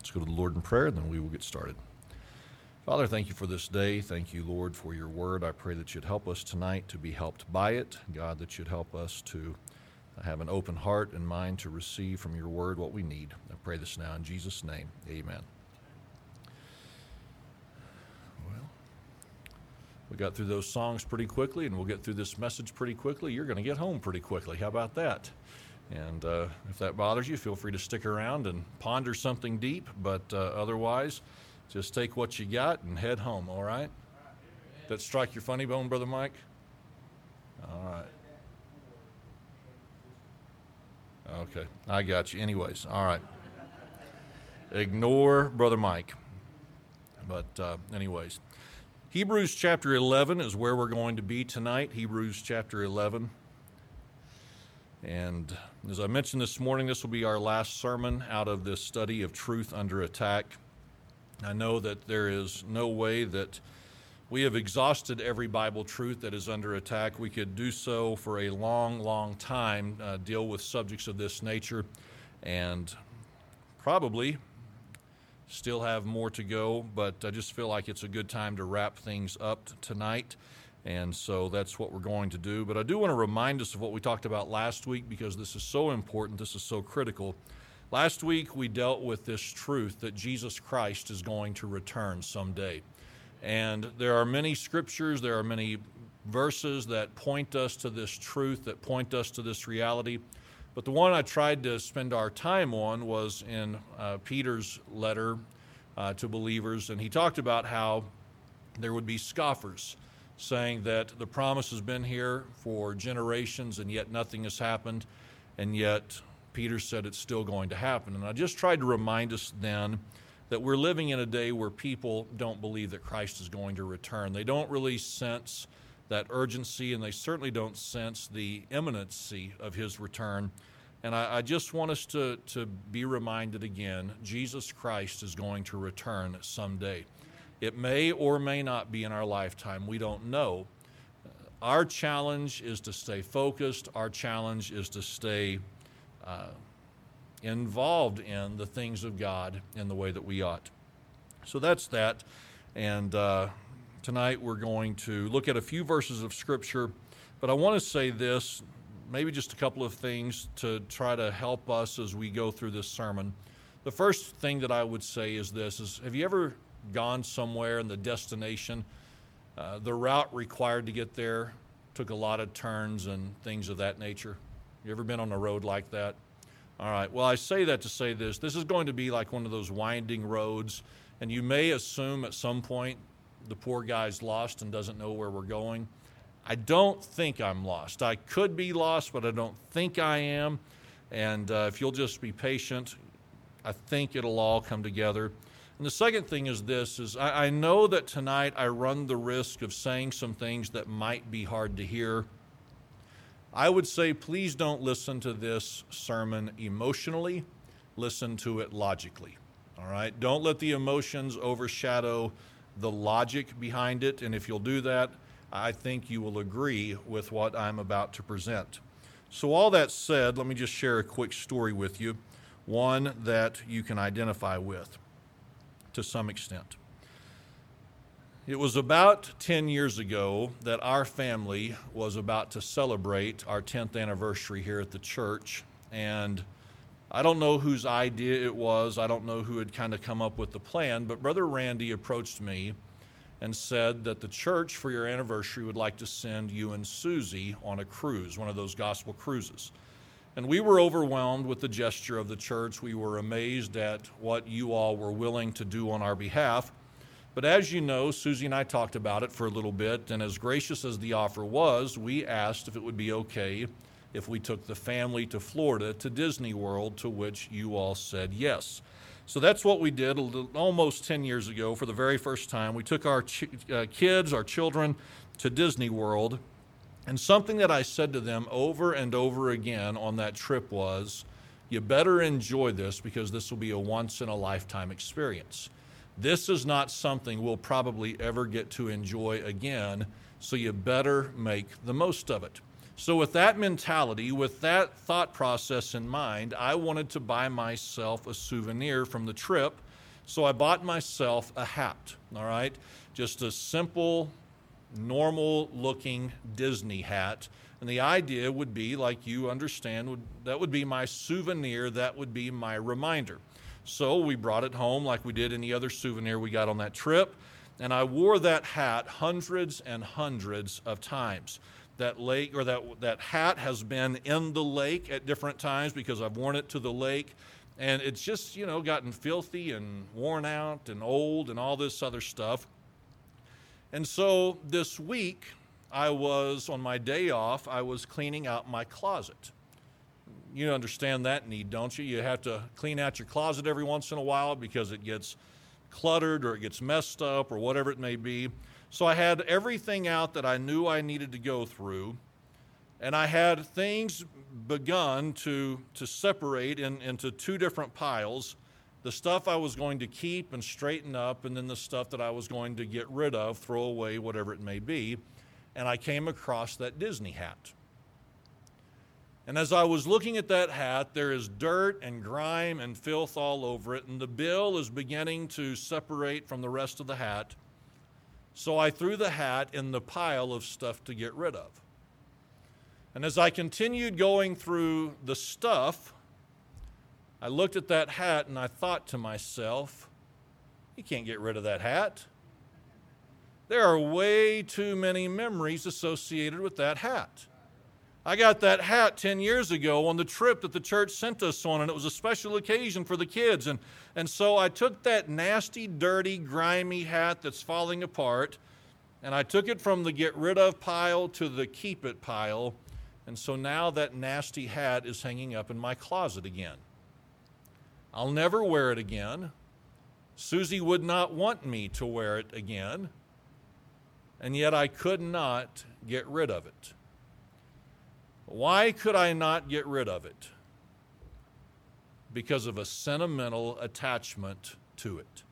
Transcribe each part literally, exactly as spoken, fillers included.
Let's go to the Lord in prayer, and then we will get started. Father, thank you for this day. Thank you, Lord, for your word. I pray that you'd help us tonight to be helped by it. God, that you'd help us to have an open heart and mind to receive from your word what we need. I pray this now in Jesus' name. Amen. Well, we got through those songs pretty quickly, and we'll get through this message pretty quickly. You're going to get home pretty quickly. How about that? And uh, if that bothers you, feel free to stick around and ponder something deep, but uh, otherwise, just take what you got and head home, all right? That strike your funny bone, Brother Mike? All right. Okay, I got you. Anyways, all right. Ignore Brother Mike. But uh, anyways, Hebrews chapter eleven is where we're going to be tonight, Hebrews chapter eleven. And as I mentioned this morning, this will be our last sermon out of this study of Truth Under Attack. I know that there is no way that we have exhausted every Bible truth that is under attack. We could do so for a long, long time, uh, deal with subjects of this nature, and probably still have more to go, but I just feel like it's a good time to wrap things up tonight. And so that's what we're going to do. But I do want to remind us of what we talked about last week, because this is so important, this is so critical. Last week we dealt with this truth that Jesus Christ is going to return someday. And there are many scriptures, there are many verses that point us to this truth, that point us to this reality. But the one I tried to spend our time on was in uh, Peter's letter uh, to believers. And he talked about how there would be scoffers, saying that the promise has been here for generations and yet nothing has happened, and yet Peter said it's still going to happen. And I just tried to remind us then that we're living in a day where people don't believe that Christ is going to return. They don't really sense that urgency, and they certainly don't sense the imminency of his return. And I, I just want us to, to be reminded again, Jesus Christ is going to return someday. It may or may not be in our lifetime. We don't know. Our challenge is to stay focused. Our challenge is to stay uh, involved in the things of God in the way that we ought. So that's that. And uh, tonight we're going to look at a few verses of Scripture. But I want to say this, maybe just a couple of things to try to help us as we go through this sermon. The first thing that I would say is this, is have you ever gone somewhere and the destination, uh, the route required to get there took a lot of turns and things of that nature? You ever been on a road like that? All right, well, I say that to say this. This is going to be like one of those winding roads, and you may assume at some point the poor guy's lost and doesn't know where we're going. I don't think I'm lost. I could be lost, but I don't think I am. And uh, if you'll just be patient, I think it'll all come together. And the second thing is this, is I, I know that tonight I run the risk of saying some things that might be hard to hear. I would say please don't listen to this sermon emotionally. Listen to it logically, all right? Don't let the emotions overshadow the logic behind it. And if you'll do that, I think you will agree with what I'm about to present. So all that said, let me just share a quick story with you, one that you can identify with to some extent. It was about ten years ago that our family was about to celebrate our tenth anniversary here at the church. And I don't know whose idea it was. I don't know who had kind of come up with the plan, but Brother Randy approached me and said that the church for your anniversary would like to send you and Susie on a cruise, one of those gospel cruises. And we were overwhelmed with the gesture of the church. We were amazed at what you all were willing to do on our behalf. But as you know, Susie and I talked about it for a little bit, and as gracious as the offer was, we asked if it would be okay if we took the family to Florida to Disney World, to which you all said yes. So that's what we did a little, almost ten years ago for the very first time. We took our ch- uh, kids, our children, to Disney World. And something that I said to them over and over again on that trip was, you better enjoy this because this will be a once-in-a-lifetime experience. This is not something we'll probably ever get to enjoy again, so you better make the most of it. So with that mentality, with that thought process in mind, I wanted to buy myself a souvenir from the trip. So I bought myself a hat, all right? Just a simple, normal-looking Disney hat. And the idea would be, like you understand, would, that would be my souvenir, that would be my reminder. So we brought it home like we did any other souvenir we got on that trip, and I wore that hat hundreds and hundreds of times. That lake or that that hat has been in the lake at different times because I've worn it to the lake, and it's just, you know, gotten filthy and worn out and old and all this other stuff. And so this week, I was, on my day off, I was cleaning out my closet. You understand that need, don't you? You have to clean out your closet every once in a while because it gets cluttered or it gets messed up or whatever it may be. So I had everything out that I knew I needed to go through, and I had things begun to, to separate in, into two different piles, the stuff I was going to keep and straighten up, and then the stuff that I was going to get rid of, throw away, whatever it may be, and I came across that Disney hat. And as I was looking at that hat, there is dirt and grime and filth all over it, and the bill is beginning to separate from the rest of the hat. So I threw the hat in the pile of stuff to get rid of. And as I continued going through the stuff, I looked at that hat and I thought to myself, you can't get rid of that hat. There are way too many memories associated with that hat. I got that hat ten years ago on the trip that the church sent us on, and it was a special occasion for the kids. And, and so I took that nasty, dirty, grimy hat that's falling apart, and I took it from the get rid of pile to the keep it pile. And so now that nasty hat is hanging up in my closet again. I'll never wear it again. Susie would not want me to wear it again. And yet I could not get rid of it. Why could I not get rid of it? Because of a sentimental attachment to it.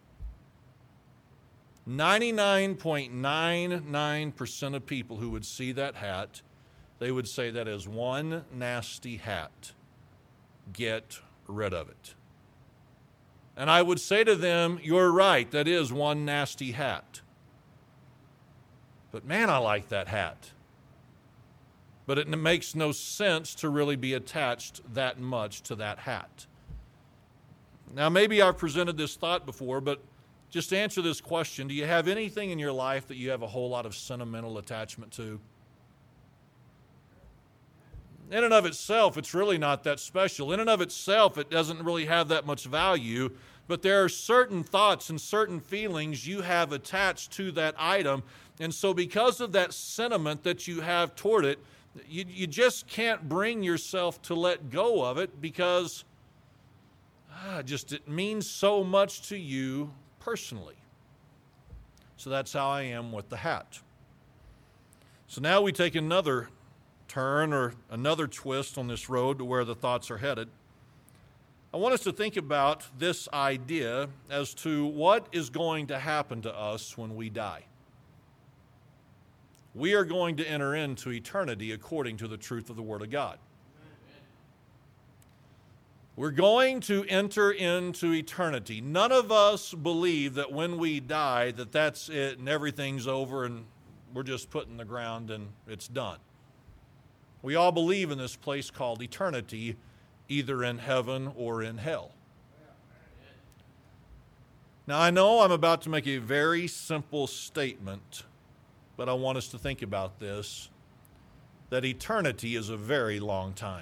ninety-nine point nine nine percent of people who would see that hat, they would say that is one nasty hat. Get rid of it. And I would say to them, you're right, that is one nasty hat. But man, I like that hat. But it makes no sense to really be attached that much to that hat. Now, maybe I've presented this thought before, but just to answer this question, do you have anything in your life that you have a whole lot of sentimental attachment to? In and of itself, it's really not that special. In and of itself, it doesn't really have that much value, but there are certain thoughts and certain feelings you have attached to that item, and so because of that sentiment that you have toward it, You, you just can't bring yourself to let go of it because ah, just it means so much to you personally. So that's how I am with the hat. So now we take another turn or another twist on this road to where the thoughts are headed. I want us to think about this idea as to what is going to happen to us when we die. We are going to enter into eternity according to the truth of the Word of God. We're going to enter into eternity. None of us believe that when we die that that's it and everything's over and we're just put in the ground and it's done. We all believe in this place called eternity, either in heaven or in hell. Now, I know I'm about to make a very simple statement, but I want us to think about this, that eternity is a very long time.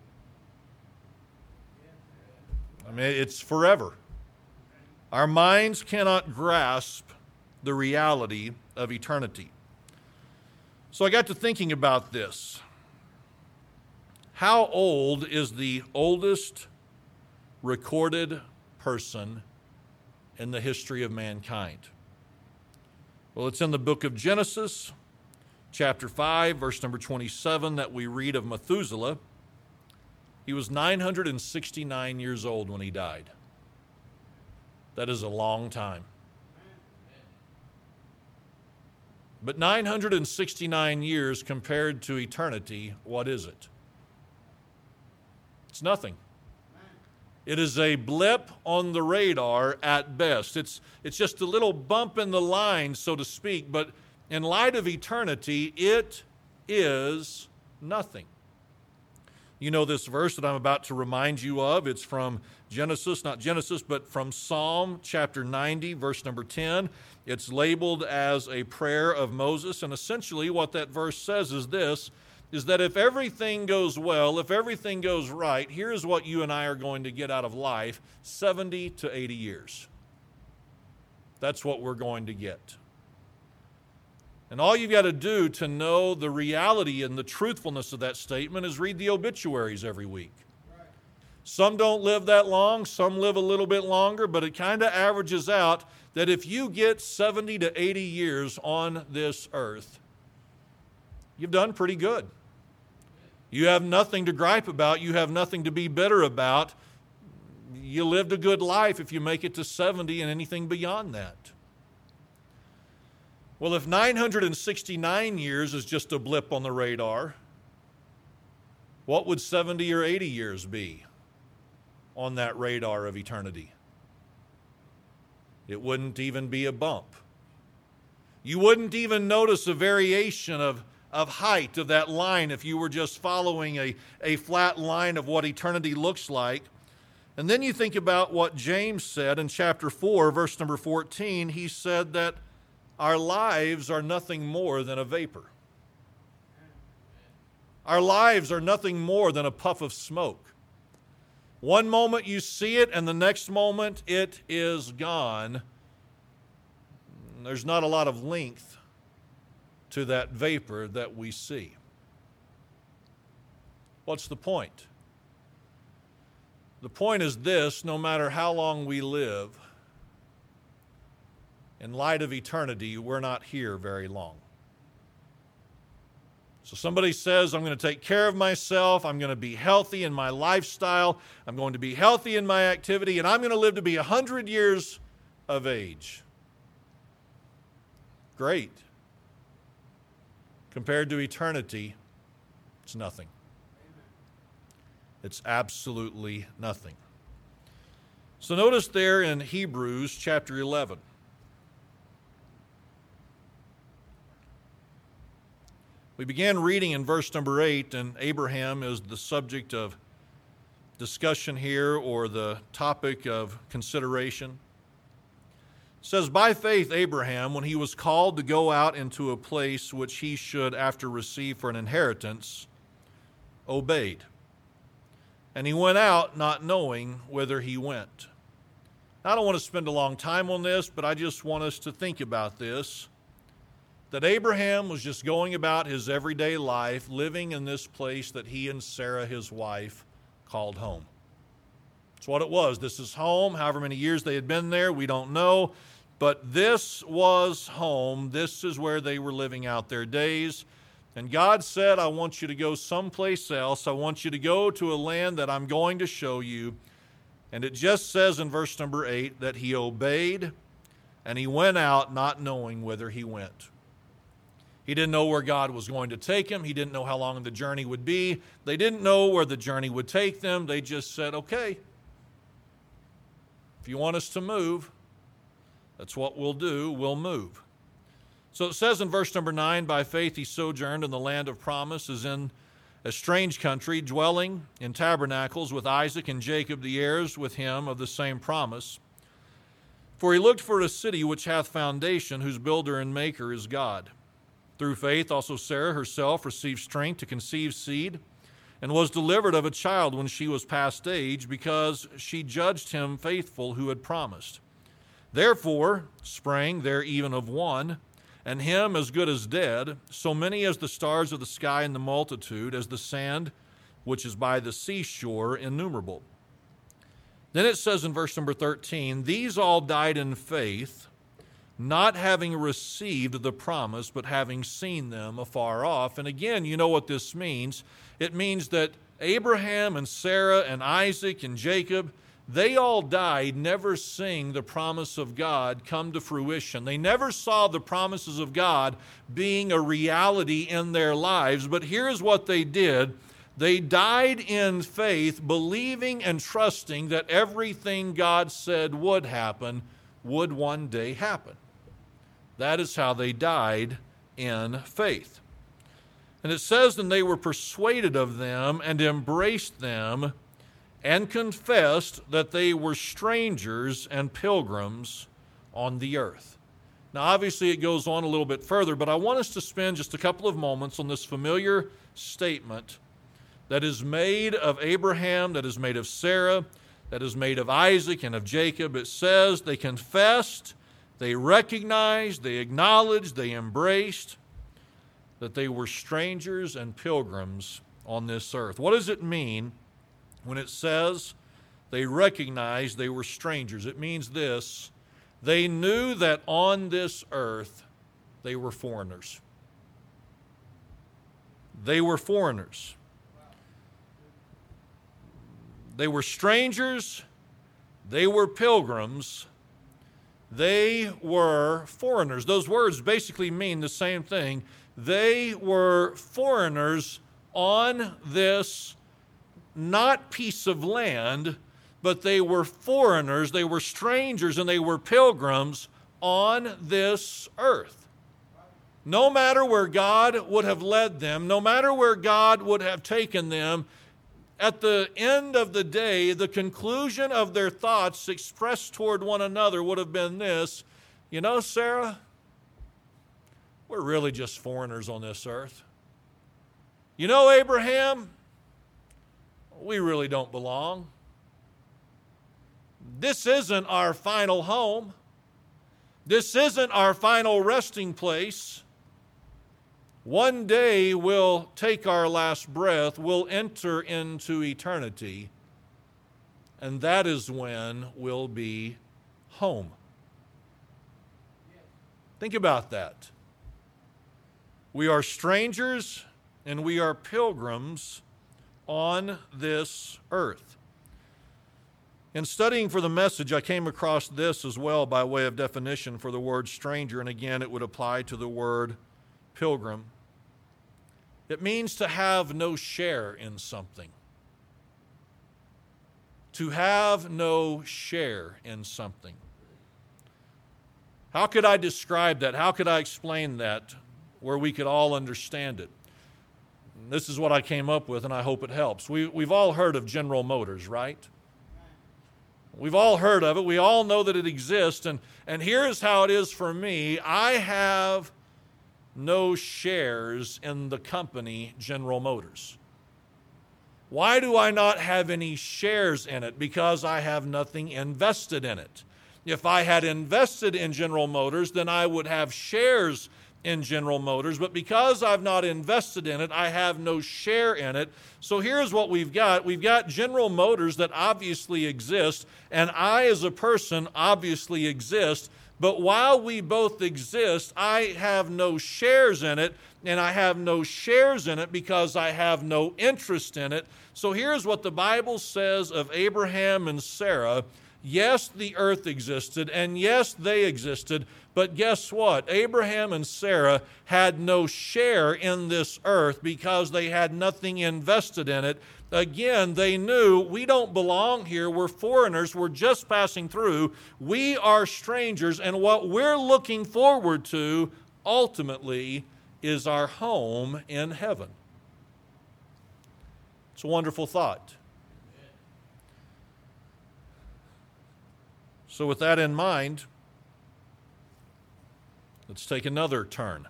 I mean, it's forever. Our minds cannot grasp the reality of eternity. So I got to thinking about this. How old is the oldest recorded person in the history of mankind? Well, it's in the book of Genesis, chapter five, verse number twenty-seven, that we read of Methuselah. He was nine hundred sixty-nine years old when he died. That is a long time. But nine hundred sixty-nine years compared to eternity, what is it? It's nothing. It is a blip on the radar at best. It's, it's just a little bump in the line, so to speak, but in light of eternity, it is nothing. You know this verse that I'm about to remind you of. It's from Genesis, not Genesis, but from Psalm chapter ninety, verse number ten. It's labeled as a prayer of Moses, and essentially what that verse says is this, is that if everything goes well, if everything goes right, here's what you and I are going to get out of life, seventy to eighty years. That's what we're going to get. And all you've got to do to know the reality and the truthfulness of that statement is read the obituaries every week. Right. Some don't live that long, some live a little bit longer, but it kind of averages out that if you get seventy to eighty years on this earth, you've done pretty good. You have nothing to gripe about. You have nothing to be bitter about. You lived a good life if you make it to seventy and anything beyond that. Well, if nine hundred sixty-nine years is just a blip on the radar, what would seventy or eighty years be on that radar of eternity? It wouldn't even be a bump. You wouldn't even notice a variation of, of height of that line if you were just following a, a flat line of what eternity looks like. And then you think about what James said in chapter four, verse number fourteen. He said that our lives are nothing more than a vapor. Our lives are nothing more than a puff of smoke. One moment you see it, and the next moment it is gone. There's not a lot of length to that vapor that we see. What's the point? The point is this: no matter how long we live, in light of eternity, we're not here very long. So somebody says, I'm going to take care of myself, I'm going to be healthy in my lifestyle, I'm going to be healthy in my activity, and I'm going to live to be one hundred years of age. Great. Compared to eternity, it's nothing. It's absolutely nothing. So notice there in Hebrews chapter eleven. We began reading in verse number eight, and Abraham is the subject of discussion here, or the topic of consideration. It says, by faith Abraham, when he was called to go out into a place which he should after receive for an inheritance, obeyed. And he went out not knowing whither he went. Now, I don't want to spend a long time on this, but I just want us to think about this. That Abraham was just going about his everyday life, living in this place that he and Sarah, his wife, called home. That's what it was. This is home. However many years they had been there, we don't know. But this was home. This is where they were living out their days. And God said, I want you to go someplace else. I want you to go to a land that I'm going to show you. And it just says in verse number eight that he obeyed and he went out not knowing whither he went. He didn't know where God was going to take him. He didn't know how long the journey would be. They didn't know where the journey would take them. They just said, okay, if you want us to move, that's what we'll do. We'll move. So it says in verse number nine, by faith he sojourned in the land of promise, as in a strange country, dwelling in tabernacles with Isaac and Jacob, the heirs with him of the same promise. For he looked for a city which hath foundation, whose builder and maker is God. Through faith also Sarah herself received strength to conceive seed, and was delivered of a child when she was past age, because she judged him faithful who had promised. Therefore sprang there even of one, and him as good as dead, so many as the stars of the sky in the multitude, as the sand which is by the seashore innumerable. Then it says in verse number thirteen, these all died in faith, not having received the promise, but having seen them afar off. And again, you know what this means. It means that Abraham and Sarah and Isaac and Jacob, they all died never seeing the promise of God come to fruition. They never saw the promises of God being a reality in their lives. But here's what they did. They died in faith, believing and trusting that everything God said would happen would one day happen. That is how they died in faith. And it says, and they were persuaded of them and embraced them and confessed that they were strangers and pilgrims on the earth. Now, obviously, it goes on a little bit further, but I want us to spend just a couple of moments on this familiar statement that is made of Abraham, that is made of Sarah, that is made of Isaac and of Jacob. It says they confessed, they recognized, they acknowledged, they embraced that they were strangers and pilgrims on this earth. What does it mean when it says they recognized they were strangers? It means this: they knew that on this earth they were foreigners. They were foreigners. They were strangers. They were pilgrims. They were foreigners. Those words basically mean the same thing. They were foreigners on this not piece of land, but they were foreigners, they were strangers, and they were pilgrims on this earth. No matter where God would have led them, no matter where God would have taken them, at the end of the day, the conclusion of their thoughts expressed toward one another would have been this: you know, Sarah, we're really just foreigners on this earth. You know, Abraham, we really don't belong. This isn't our final home. This isn't our final resting place. One day we'll take our last breath, we'll enter into eternity, and that is when we'll be home. Think about that. We are strangers and we are pilgrims on this earth. In studying for the message, I came across this as well by way of definition for the word stranger, and again it would apply to the word pilgrim. It means to have no share in something. To have no share in something. How could I describe that? How could I explain that where we could all understand it? This is what I came up with, and I hope it helps. We, we've all heard of General Motors, right? We've all heard of it. We all know that it exists. And, and here's how it is for me. I have no shares in the company General Motors. Why do I not have any shares in it? Because I have nothing invested in it. If I had invested in General Motors, then I would have shares in General Motors, but because I've not invested in it, I have no share in it. So here's what we've got. We've got General Motors that obviously exist, and I as a person obviously exist, but while we both exist, I have no shares in it, and I have no shares in it because I have no interest in it. So here's what the Bible says of Abraham and Sarah. Yes, the earth existed, and yes, they existed, but guess what? Abraham and Sarah had no share in this earth because they had nothing invested in it. Again, they knew we don't belong here. We're foreigners. We're just passing through. We are strangers, and what we're looking forward to ultimately is our home in heaven. It's a wonderful thought. So with that in mind, let's take another turn.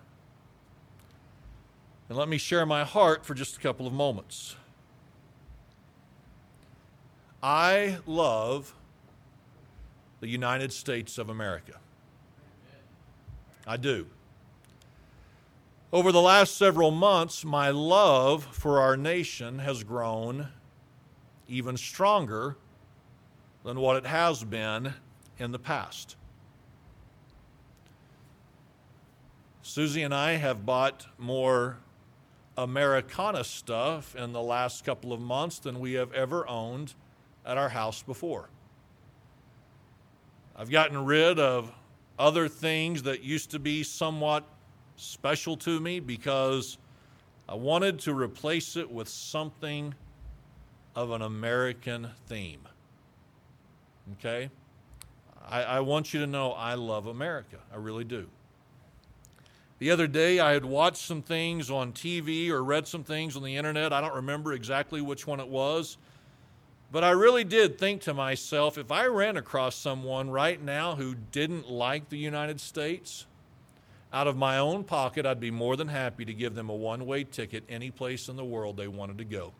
And let me share my heart for just a couple of moments. I love the United States of America. I do. Over the last several months, my love for our nation has grown even stronger than what it has been in the past. Susie and I have bought more Americana stuff in the last couple of months than we have ever owned at our house before. I've gotten rid of other things that used to be somewhat special to me because I wanted to replace it with something of an American theme. Okay? I, I want you to know I love America. I really do. The other day I had watched some things on T V or read some things on the internet. I don't remember exactly which one it was. But I really did think to myself, if I ran across someone right now who didn't like the United States, out of my own pocket, I'd be more than happy to give them a one-way ticket any place in the world they wanted to go.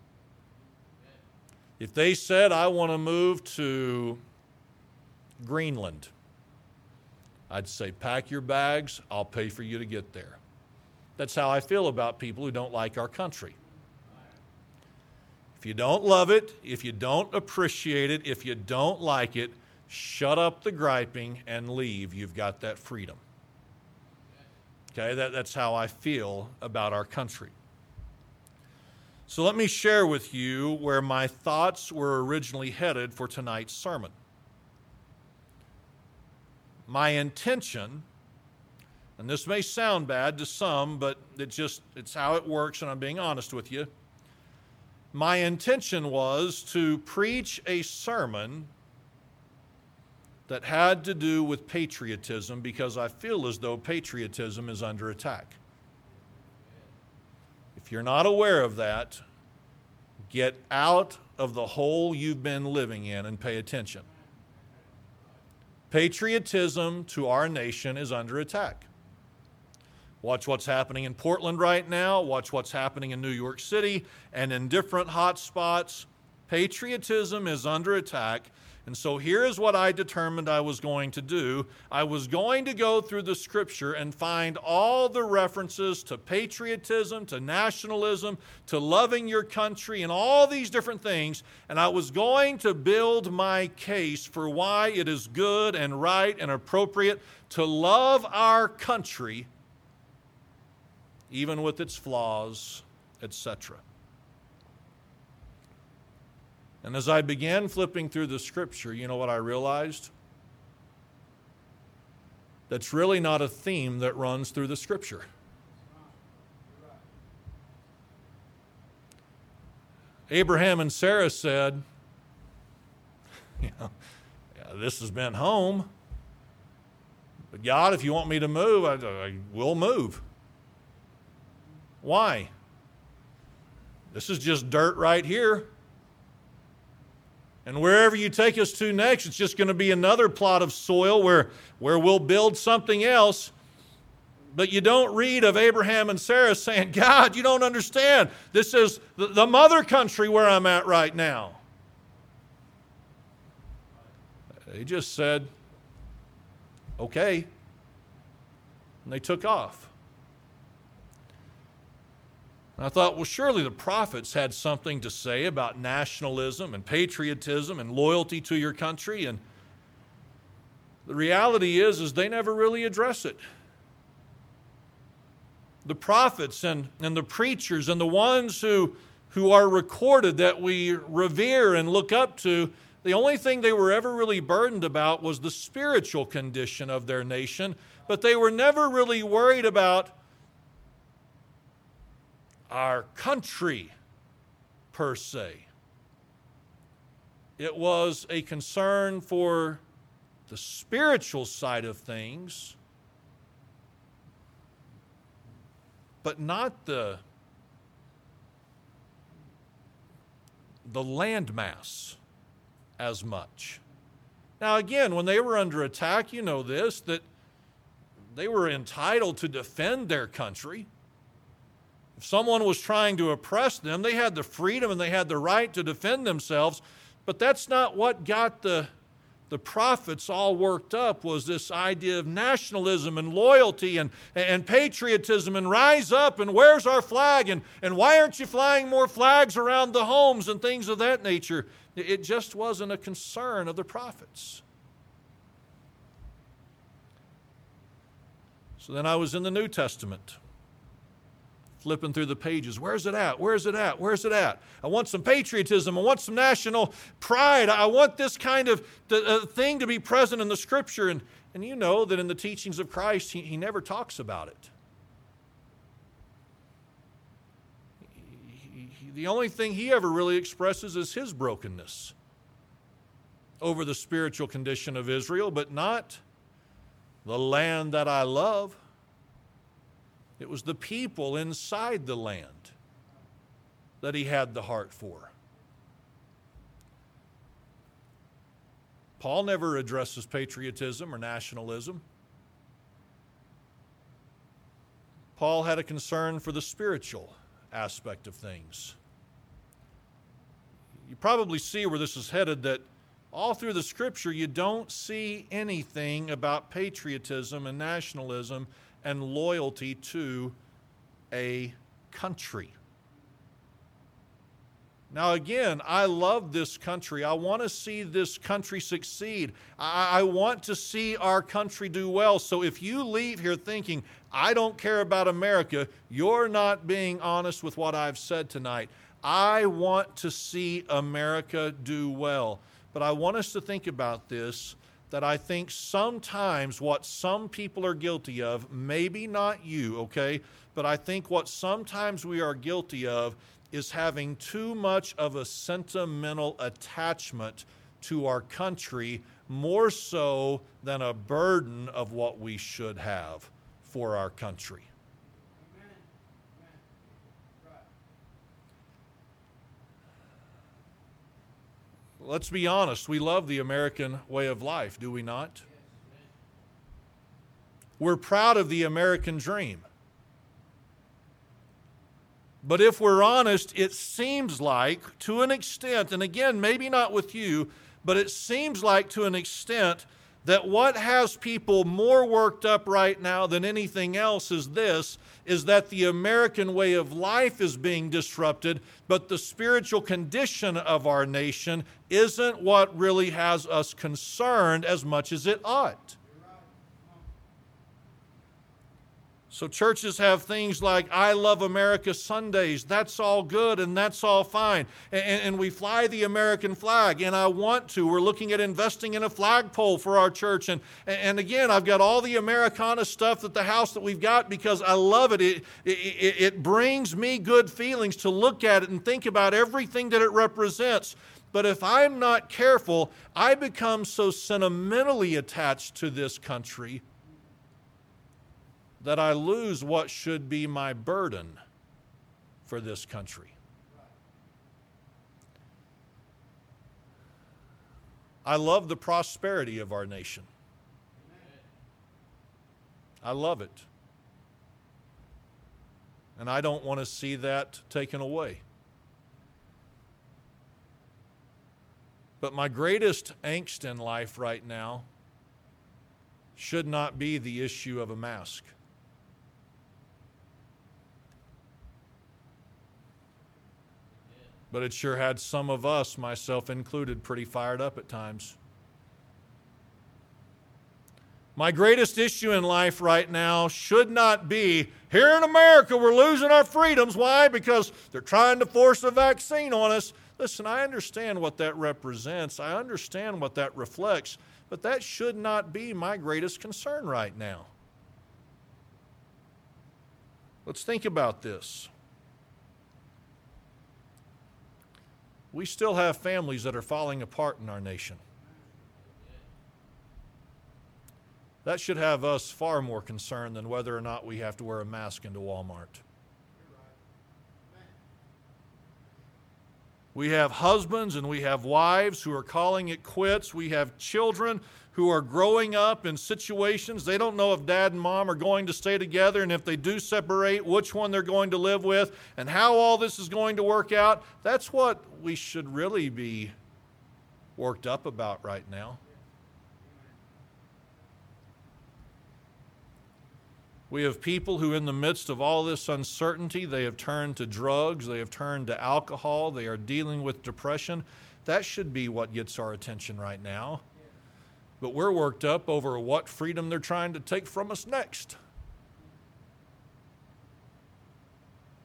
If they said, I want to move to Greenland, I'd say, pack your bags, I'll pay for you to get there. That's how I feel about people who don't like our country. If you don't love it, if you don't appreciate it, if you don't like it, shut up the griping and leave. You've got that freedom. Okay, that, that's how I feel about our country. So let me share with you where my thoughts were originally headed for tonight's sermon. My intention, and this may sound bad to some, but it just it's how it works, and I'm being honest with you. My intention was to preach a sermon that had to do with patriotism because I feel as though patriotism is under attack. If you're not aware of that, get out of the hole you've been living in and pay attention. Patriotism to our nation is under attack. Watch what's happening in Portland right now. Watch what's happening in New York City and in different hot spots. Patriotism is under attack. And so here is what I determined I was going to do. I was going to go through the Scripture and find all the references to patriotism, to nationalism, to loving your country, and all these different things. And I was going to build my case for why it is good and right and appropriate to love our country, even with its flaws, et cetera. And as I began flipping through the Scripture, you know what I realized? That's really not a theme that runs through the Scripture. Abraham and Sarah said, you know, yeah, this has been home, but God, if you want me to move, I, I will move. Why? This is just dirt right here. And wherever you take us to next, it's just going to be another plot of soil where, where we'll build something else. But you don't read of Abraham and Sarah saying, God, you don't understand. This is the, the mother country where I'm at right now. They just said, okay. And they took off. And I thought, well, surely the prophets had something to say about nationalism and patriotism and loyalty to your country. And the reality is, is they never really address it. The prophets and, and the preachers and the ones who, who are recorded that we revere and look up to, the only thing they were ever really burdened about was the spiritual condition of their nation, but they were never really worried about our country per se. It was a concern for the spiritual side of things, but not the, the landmass as much. Now again, when they were under attack, you know this, that they were entitled to defend their country. If someone was trying to oppress them, they had the freedom and they had the right to defend themselves. But that's not what got the, the prophets all worked up, was this idea of nationalism and loyalty and, and patriotism and rise up and where's our flag and, and why aren't you flying more flags around the homes and things of that nature. It just wasn't a concern of the prophets. So then I was in the New Testament. flipping through the pages. Where's it at? Where's it at? Where's it at? I want some patriotism. I want some national pride. I want this kind of uh, thing to be present in the Scripture. And, and you know that in the teachings of Christ, he, he never talks about it. He, he, the only thing he ever really expresses is his brokenness over the spiritual condition of Israel, but not the land that I love. It was the people inside the land that he had the heart for. Paul never addresses patriotism or nationalism. Paul had a concern for the spiritual aspect of things. You probably see where this is headed, that all through the Scripture you don't see anything about patriotism and nationalism and loyalty to a country. Now again, I love this country. I want to see this country succeed. I, I want to see our country do well. So if you leave here thinking, I don't care about America, you're not being honest with what I've said tonight. I want to see America do well. But I want us to think about this, that I think sometimes what some people are guilty of, maybe not you, okay, but I think what sometimes we are guilty of is having too much of a sentimental attachment to our country, more so than a burden of what we should have for our country. Let's be honest, we love the American way of life, do we not? We're proud of the American dream. But if we're honest, it seems like, to an extent, and again, maybe not with you, but it seems like to an extent that what has people more worked up right now than anything else is this, is that the American way of life is being disrupted, but the spiritual condition of our nation isn't what really has us concerned as much as it ought. So churches have things like I Love America Sundays. That's all good and that's all fine. And, and we fly the American flag, and I want to. We're looking at investing in a flagpole for our church. And, and again, I've got all the Americana stuff at the house that we've got because I love it. It, it. it brings me good feelings to look at it and think about everything that it represents. But if I'm not careful, I become so sentimentally attached to this country that I lose what should be my burden for this country. I love the prosperity of our nation. I love it. And I don't want to see that taken away. But my greatest angst in life right now should not be the issue of a mask. But it sure had some of us, myself included, pretty fired up at times. My greatest issue in life right now should not be, here in America we're losing our freedoms. Why? Because they're trying to force a vaccine on us. Listen, I understand what that represents. I understand what that reflects. But that should not be my greatest concern right now. Let's think about this. We still have families that are falling apart in our nation. That should have us far more concerned than whether or not we have to wear a mask into Walmart. We have husbands and we have wives who are calling it quits. We have children who are growing up in situations they don't know if dad and mom are going to stay together, and if they do separate, which one they're going to live with, and how all this is going to work out. That's what we should really be worked up about right now. We have people who, in the midst of all this uncertainty, they have turned to drugs, they have turned to alcohol, they are dealing with depression. That should be what gets our attention right now. But we're worked up over what freedom they're trying to take from us next.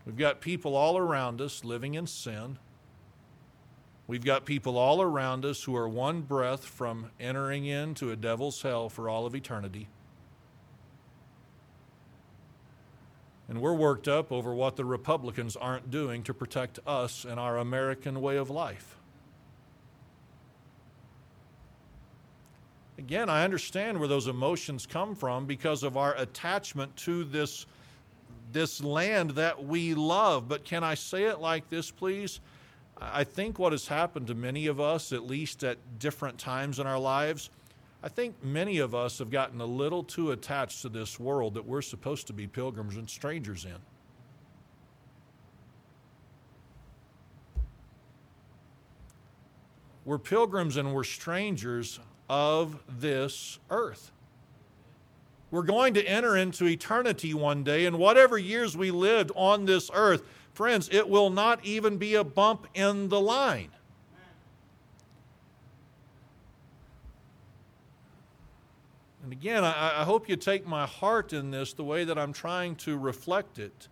We've got people all around us living in sin. We've got people all around us who are one breath from entering into a devil's hell for all of eternity. And we're worked up over what the Republicans aren't doing to protect us and our American way of life. Again, I understand where those emotions come from because of our attachment to this, this land that we love. But can I say it like this, please? I think what has happened to many of us, at least at different times in our lives, I think many of us have gotten a little too attached to this world that we're supposed to be pilgrims and strangers in. We're pilgrims and we're strangers of this earth. We're going to enter into eternity one day, and whatever years we lived on this earth, friends, it will not even be a bump in the line. And again, I, I hope you take my heart in this the way that I'm trying to reflect it.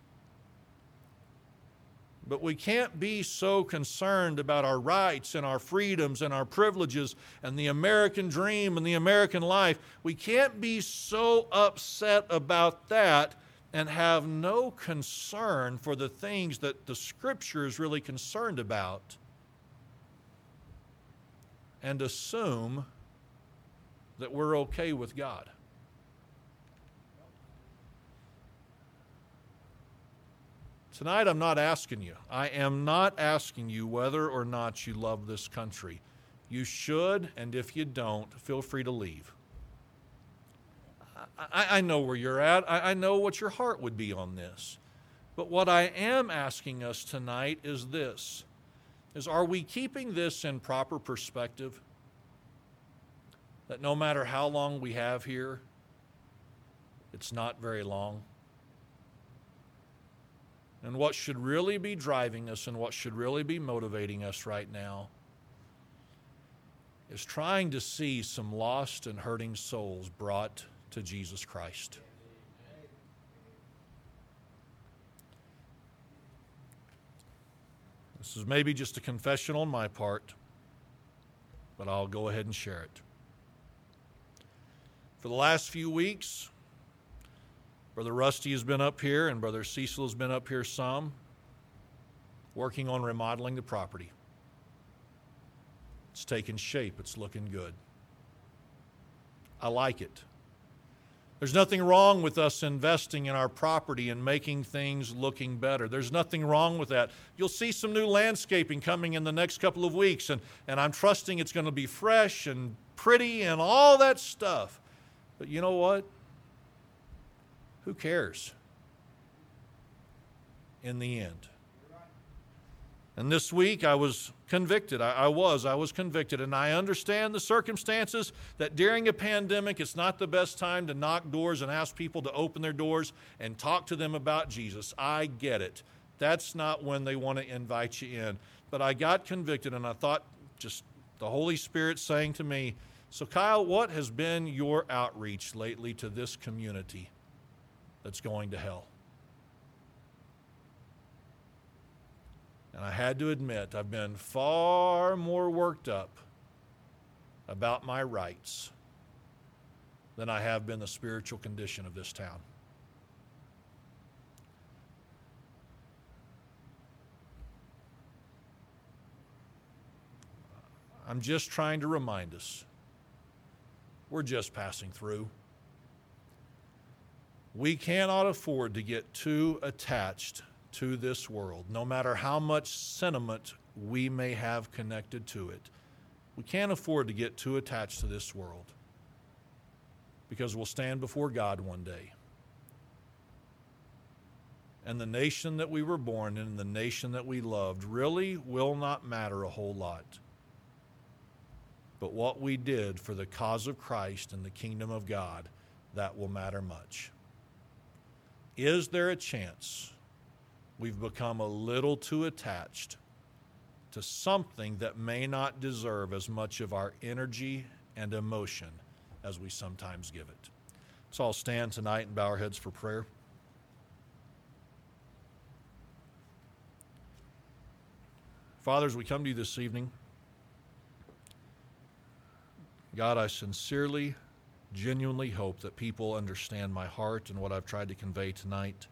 But we can't be so concerned about our rights and our freedoms and our privileges and the American dream and the American life. We can't be so upset about that and have no concern for the things that the Scripture is really concerned about and assume that we're okay with God. Tonight, I'm not asking you. I am not asking you whether or not you love this country. You should, and if you don't, feel free to leave. I, I know where you're at. I, I know what your heart would be on this. But what I am asking us tonight is this, is are we keeping this in proper perspective? That no matter how long we have here, it's not very long. And what should really be driving us and what should really be motivating us right now is trying to see some lost and hurting souls brought to Jesus Christ. This is maybe just a confession on my part, but I'll go ahead and share it. For the last few weeks, Brother Rusty has been up here and Brother Cecil has been up here some, working on remodeling the property. It's taken shape. It's looking good. I like it. There's nothing wrong with us investing in our property and making things looking better. There's nothing wrong with that. You'll see some new landscaping coming in the next couple of weeks, and, and I'm trusting it's going to be fresh and pretty and all that stuff. But you know what? Who cares in the end? And this week I was convicted. I, I was. I was convicted. And I understand the circumstances that during a pandemic, it's not the best time to knock doors and ask people to open their doors and talk to them about Jesus. I get it. That's not when they want to invite you in. But I got convicted and I thought, just the Holy Spirit saying to me, so Kyle, what has been your outreach lately to this community that's going to hell? And I had to admit, I've been far more worked up about my rights than I have been the spiritual condition of this town. I'm just trying to remind us, we're just passing through. We cannot afford to get too attached to this world, no matter how much sentiment we may have connected to it. We can't afford to get too attached to this world because we'll stand before God one day. And the nation that we were born in, the nation that we loved, really will not matter a whole lot. But what we did for the cause of Christ and the kingdom of God, that will matter much. Is there a chance we've become a little too attached to something that may not deserve as much of our energy and emotion as we sometimes give it? Let's all stand tonight and bow our heads for prayer. Father, as we come to you this evening, God, I sincerely, genuinely hope that people understand my heart and what I've tried to convey tonight.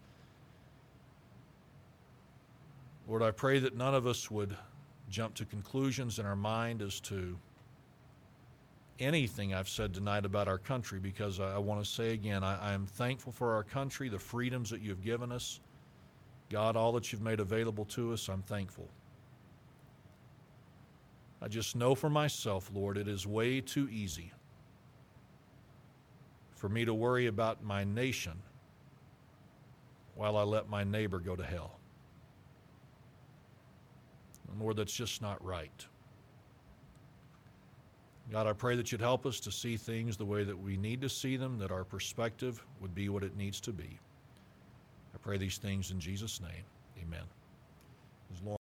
Lord, I pray that none of us would jump to conclusions in our mind as to anything I've said tonight about our country, because I, I want to say again, I, I am thankful for our country, the freedoms that you've given us. God, all that you've made available to us, I'm thankful. I just know for myself, Lord, it is way too easy for me to worry about my nation while I let my neighbor go to hell. And Lord, that's just not right. God, I pray that you'd help us to see things the way that we need to see them, that our perspective would be what it needs to be. I pray these things in Jesus' name. Amen. As Lord